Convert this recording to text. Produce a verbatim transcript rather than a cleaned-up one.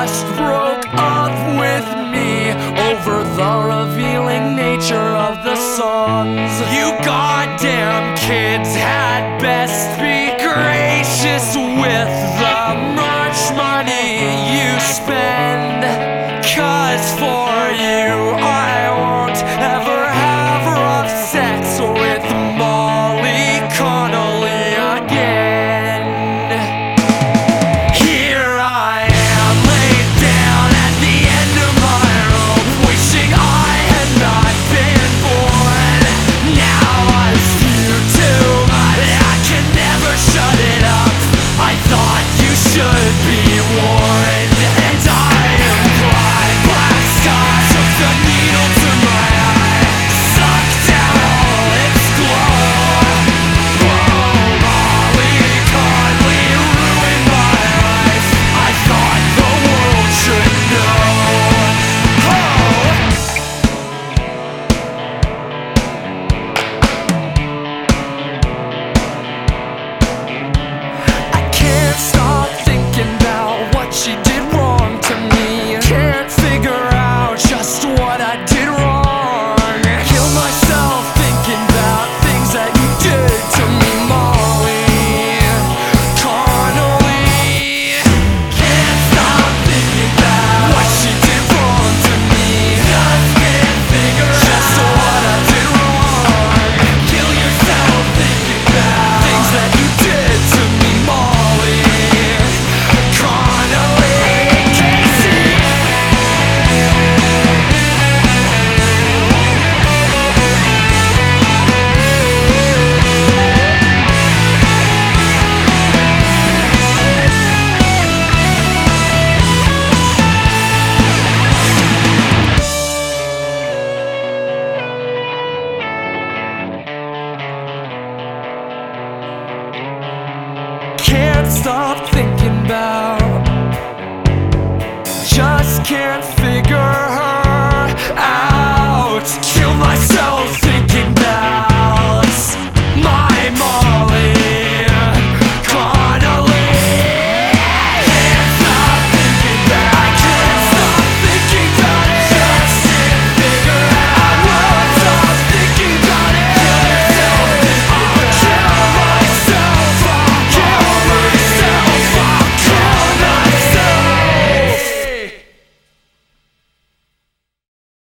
just broke up with me over the revealing nature of the songs. You goddamn kids had best be gracious with the much money you spend, 'cause for you I won't ever have rough sex with Molly Connolly again. Here I am laid down at the end of my rope, wishing I had not been born. Now I've YouTube, I can never shut it up. I thought you should be warned, and I am blind. Black sky took the needle to my eye, sucked out all its glow. Oh, Molly Conley ruined my life. I thought the world should know. Oh. I can't stop thinking about what she did wrong to me. Can't figure out just what I did wrong. Kill myself thinking about things that you did to me, Molly Connolly. Can't stop thinking about what she did wrong to me. Just can't figure just out what I did wrong. Kill yourself thinking about things that you did to me, Molly Connolly. Casey. Can't stop thinking about, just can't figure